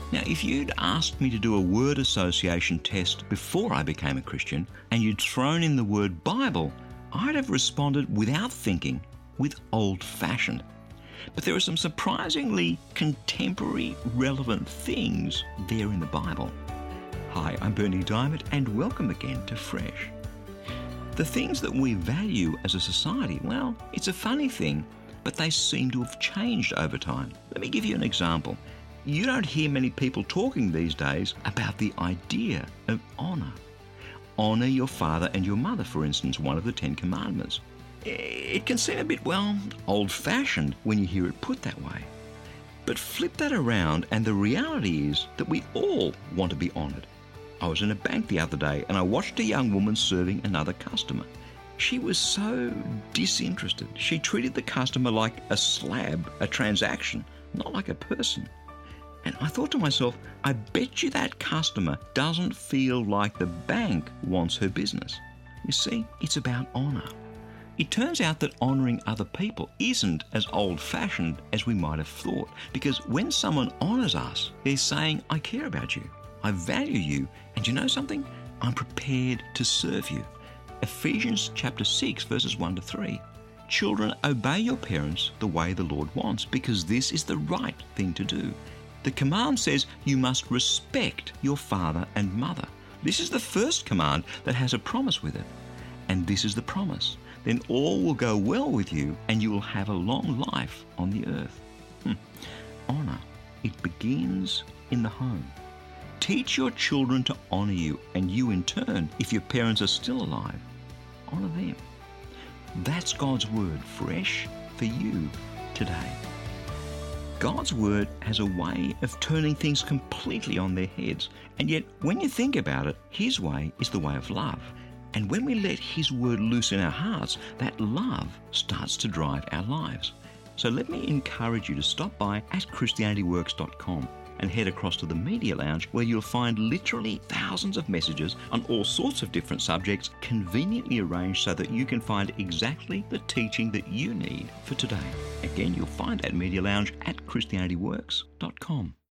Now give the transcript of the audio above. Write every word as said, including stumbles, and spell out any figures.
Now, if you'd asked me to do a word association test before I became a Christian, and you'd thrown in the word Bible, I'd have responded without thinking with old-fashioned. But there are some surprisingly contemporary, relevant things there in the Bible. Hi, I'm Berni Dymet, and welcome again to Fresh. The things that we value as a society, well, it's a funny thing, but they seem to have changed over time. Let me give you an example. You don't hear many people talking these days about the idea of honour. Honour your father and your mother, for instance, one of the Ten Commandments. It can seem a bit, well, old-fashioned when you hear it put that way. But flip that around and the reality is that we all want to be honoured. I was in a bank the other day and I watched a young woman serving another customer. She was so disinterested. She treated the customer like a slab, a transaction, not like a person. And I thought to myself, I bet you that customer doesn't feel like the bank wants her business. You see, it's about honour. It turns out that honouring other people isn't as old-fashioned as we might have thought, because when someone honours us, they're saying, I care about you, I value you, and you know something? I'm prepared to serve you. Ephesians chapter six, verses one to three. Children, obey your parents the way the Lord wants, because this is the right thing to do. The command says you must respect your father and mother. This is the first command that has a promise with it. And this is the promise. Then all will go well with you and you will have a long life on the earth. Hmm. Honour. It begins in the home. Teach your children to honour you, and you in turn, if your parents are still alive, honour them. That's God's word, fresh for you today. God's word has a way of turning things completely on their heads, and yet when you think about it, His way is the way of love. And when we let His word loose in our hearts, that love starts to drive our lives. So let me encourage you to stop by at Christianity Works dot com and head across to the Media Lounge, where you'll find literally thousands of messages on all sorts of different subjects, conveniently arranged so that you can find exactly the teaching that you need for today. Again, you'll find that Media Lounge at Christianity Works dot com.